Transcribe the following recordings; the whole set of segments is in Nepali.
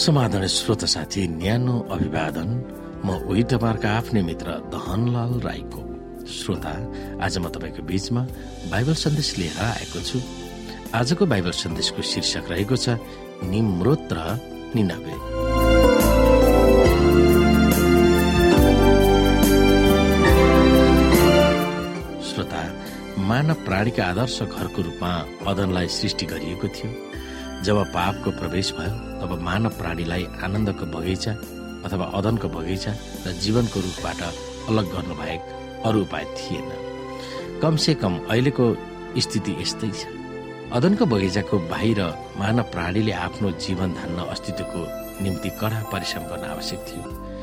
समाधान श्रोता साथी, न्यानो अभिवादन। म उही तपाईहरुका आफ्नै मित्र धनलाल राईको। श्रोता, आज म तपाईको बीचमा बाइबल सन्देश लिएर आएको छु। आजको बाइबल सन्देशको शीर्षक रहेको छ निम्रोद र निनवे। श्रोता, मानव प्राणीका आदर्श घरको रूपमा अदनलाई सृष्टि गरिएको थियो। जब पापको प्रवेश भयो तब मानव प्राणीलाई आनन्दको बगैँचा अथवा अदनको बगैँचा र जीवनको रूखबाट अलग गर्नु बाहेक अरू उपाय थिएन। कमसे कम अहिलेको स्थिति यस्तै छ। अदनको बगैँचाको बाहिर मानव प्राणीले आफ्नो जीवन धान्न अस्तित्वको निम्ति कडा परिश्रम गर्न आवश्यक थियो।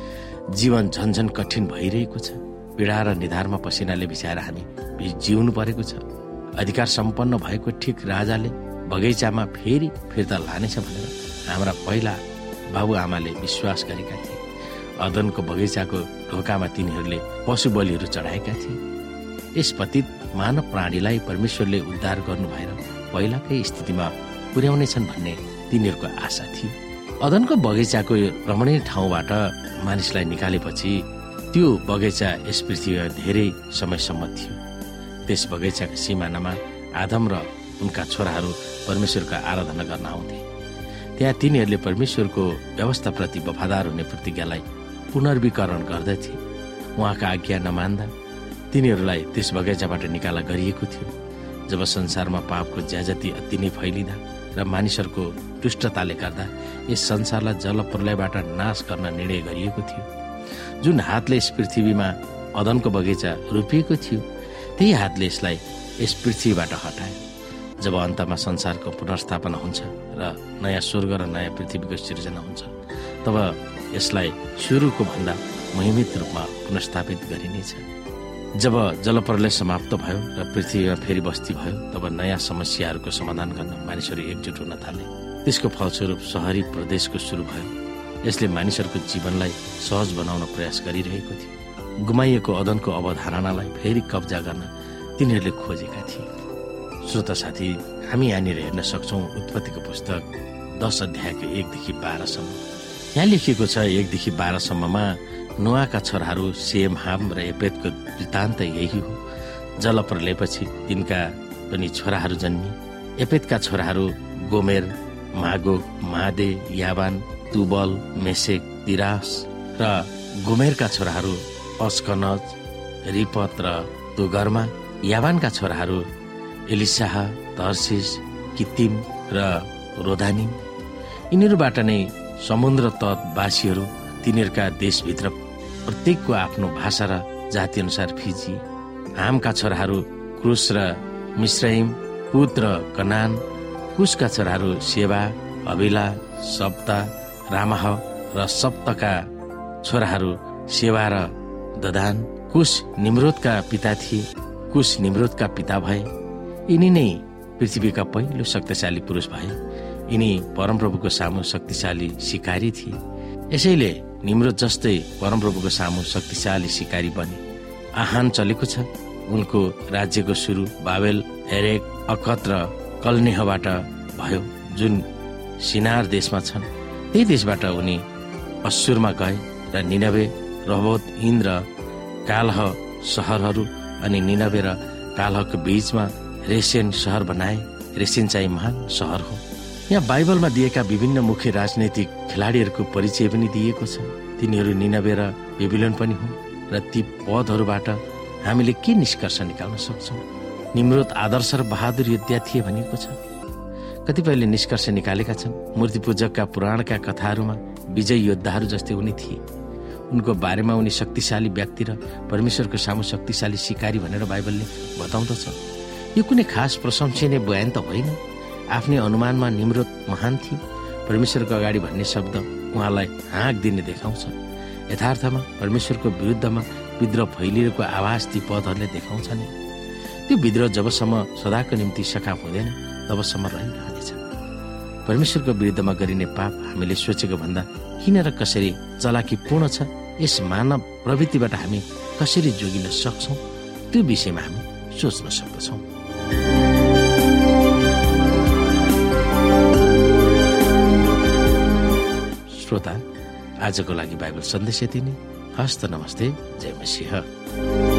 जीवन झन्झन कठिन भइरहेको छ। पीडा र निधारमा पसिनाले भिजाएर हामी जिउनु परेको छ। अधिकार सम्पन्न भएको ठिक राजाले बगैँचामा फेरि फिर्ता लानेछ भनेर हाम्रा पहिला बाबुआमाले विश्वास गरेका थिए। अदनको बगैँचाको ढोकामा तिनीहरूले पशु बलिहरू चढाएका थिए। यस पतित मानव प्राणीलाई परमेश्वरले उद्धार गर्नु भएर पहिलाकै स्थितिमा पुर्याउनेछन् भन्ने तिनीहरूको आशा थियो। अदनको बगैँचाको रमणीय ठाउँबाट मानिसलाई निकालेपछि त्यो बगैँचा यस पृथ्वीमा धेरै समयसम्म थियो। त्यस बगैँचाको सिमानामा आदम र उनका छोराहरू परमेश्वरको आराधना गर्न आउँथे। त्यहाँ तिनीहरूले परमेश्वरको व्यवस्थाप्रति वफादार हुने प्रतिज्ञालाई पुनर्वीकरण गर्दथे। उहाँका आज्ञा नमान्दा तिनीहरूलाई त्यस बगैँचाबाट निकाला गरिएको थियो। जब संसारमा पापको ज्याजती अति नै फैलिँदा र मानिसहरूको दुष्टताले गर्दा यस संसारलाई जलप्रलयबाट नाश गर्न निर्णय गरिएको थियो। जुन हातले यस पृथ्वीमा अदनको बगैँचा रोपिएको थियो, त्यही हातले यसलाई यस पृथ्वीबाट हटायो। जब अन्तमा संसारको पुनर्स्थापना हुन्छ र नयाँ स्वर्ग र नयाँ पृथ्वीको सिर्जना हुन्छ, तब यसलाई सुरुको भन्दा महिमित रूपमा पुनर्स्थापित गरिनेछ। जब जलप्रलय समाप्त भयो र पृथ्वीमा फेरि बस्ती भयो, तब नयाँ समस्याहरूको समाधान गर्न मानिसहरू एकजुट हुन थाले। त्यसको फलस्वरूप शहरी प्रदेशको सुरु भयो। यसले मानिसहरूको जीवनलाई सहज बनाउन प्रयास गरिरहेको थियो। गुमाइएको अदनको अवधारणालाई फेरि कब्जा गर्न तिनीहरूले खोजेका थिए। श्रोता साथी, हामी यहाँनिर हेर्न सक्छौं उत्पत्तिको पुस्तक 10 अध्यायको 1 देखि 12 सम्म। यहाँ लेखिएको छ 1 देखि 12 सम्ममा नोआका छोराहरू सेम, हाम र एपेतको वृत्तान्त यही हो। जलप्रलयपछि तिनका पनि छोराहरू जन्मिए। एपेतका छोराहरू गोमेर, मागो, मादे, यावान, तुबल, मेसेक, तिरास र गोमेरका छोराहरू अस्कनज, रिपत र तोगर्मा। यावानका छोराहरू एलिसाह, तर्सिस, कितिम र रोदानिम। यिनीहरूबाट नै समुद्र तटवासीहरू तिनीहरूका देशभित्र प्रत्येकको आफ्नो भाषा र जाति अनुसार फिजिए। हामका छोराहरू क्रुस र मिस्राइम, पुत र कनान। कुशका छोराहरू सेवा, हविला, सप्ता, रामाह र सप्तका छोराहरू सेवा र ददान। कुश निम्रोदका पिता थिए। कुश निम्रोदका पिता भए। यिनी नै पृथ्वीका पहिलो शक्तिशाली पुरुष भए। यिनी परमप्रभुको सामु शक्तिशाली सिकारी थिए। यसैले निम्रोद जस्तै परमप्रभुको सामु शक्तिशाली सिकारी बने। आहान चलेको छ। उनको राज्यको सुरु बाबेल, हेरेक, अकत र कलनेहबाट भयो, जुन सिनार देशमा छन्। त्यही देशबाट उनी अश्शुरमा गए र निनवे, रहोबोत, इन्द र कालह सहरहरू अनि निनवे र कालहको बीचमा रेसेन सहर बनाए। रेसेन चाहिँ महान सहर हो। यहाँ बाइबलमा दिएका विभिन्न मुख्य राजनैतिक खेलाडीहरूको परिचय पनि दिएको छ। तिनीहरू निनवे र बेबिलोन पनि हुन्। र ती पदहरूबाट हामीले के निष्कर्ष निकाल्न सक्छौँ? निम्रोद आदर्श र बहादुर योद्धा थिए भनिएको छ। कतिपयले निष्कर्ष निकालेका छन् मूर्ति पूजकका पुराणका कथाहरूमा विजय योद्धाहरू जस्तै उनी थिए। उनको बारेमा उनी शक्तिशाली व्यक्ति र परमेश्वरको सामु शक्तिशाली सिकारी भनेर बाइबलले बताउँदछ। यो कुनै खास प्रशंसनीय बयान त होइन। आफ्नै अनुमानमा निम्रोद महान थिए। परमेश्वरको अगाडि भन्ने शब्द उहाँलाई हाँक दिने देखाउँछ। यथार्थमा परमेश्वरको विरुद्धमा विद्रोह फैलिएको आवाज ती पदहरूले देखाउँछ नि। त्यो विद्रोह जबसम्म सदाको निम्ति सकाप हुँदैन तबसम्म रहिरहनेछ। परमेश्वरको विरुद्धमा गरिने पाप हामीले सोचेको भन्दा किन र कसरी चलाकीपूर्ण छ, यस मानव प्रवृत्तिबाट हामी कसरी जोगिन सक्छौँ, त्यो विषयमा हामी सोच्न सक्दछौँ। श्रोता, आजको लागि बाइबल सन्देश यति नै। हस्त नमस्ते, जय मसीह।